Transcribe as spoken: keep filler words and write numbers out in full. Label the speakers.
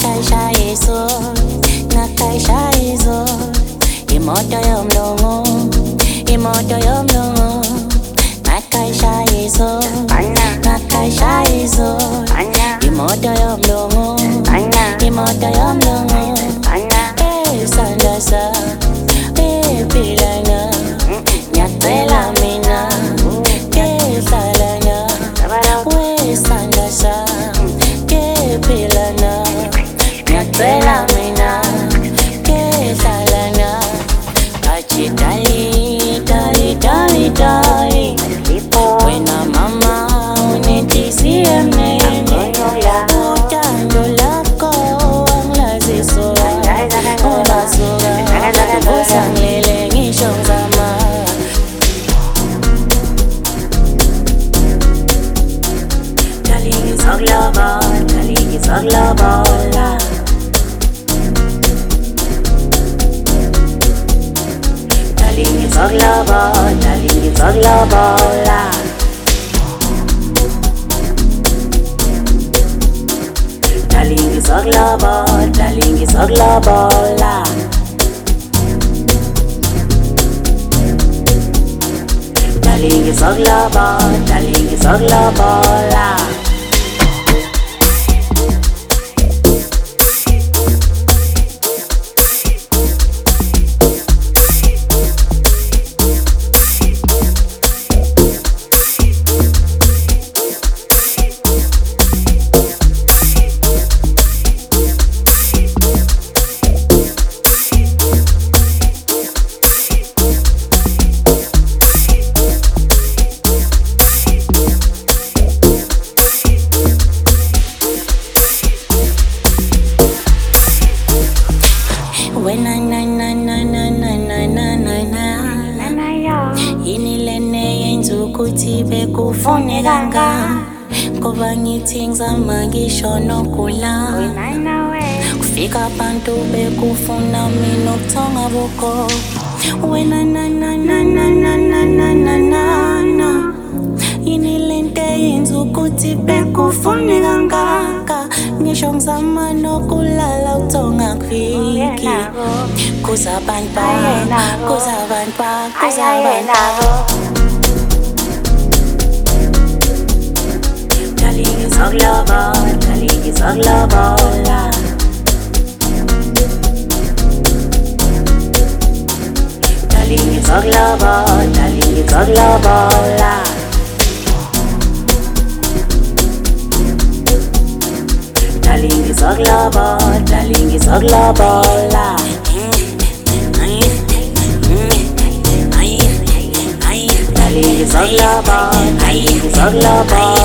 Speaker 1: Nakaisha iso, nakaisha iso. Imoto yomlongo, imoto yomlongo. Nakaisha iso, nakaisha iso. Imoto yomlongo, imoto yomlongo. Eh sandasa, eh pilana, nyatela mina. Eh salana, we sandasa, eh pilana, nyatela mina. Eh salana, achi dali, dali, dali, dali. Wena mama unitisiye mnene, utando lako wanglaziso, olasoga, usangile ngisho ngizama. Dalingi soglaba, dalingi soglaba la. Dalingi soglaba, dalingi soglaba la. Dalingi soglaba, dalingi soglaba la. Dalingi soglaba, dalingi soglaba la. Wena na na na na na na na na na. Inilene yenzu kuti bekufuneka nga. Ngoba ngithi ngizama ngisho nokula. Kufika abantu bekufuna mina ukuthonga buko. Wena na na na na na na na na na na. Inilente yenzu kuti bekufuneka nga. Ngisho ngizama nokulala ukuthonga kufiki. Kuzabantu, kuzabantu, kuzabantu. Dalingi soglaba, dalingi soglaba la. Dalingi soglaba, dalingi soglaba la. Dalingi soglaba, dalingi soglaba la. Dalingi soglaba, dalingi soglaba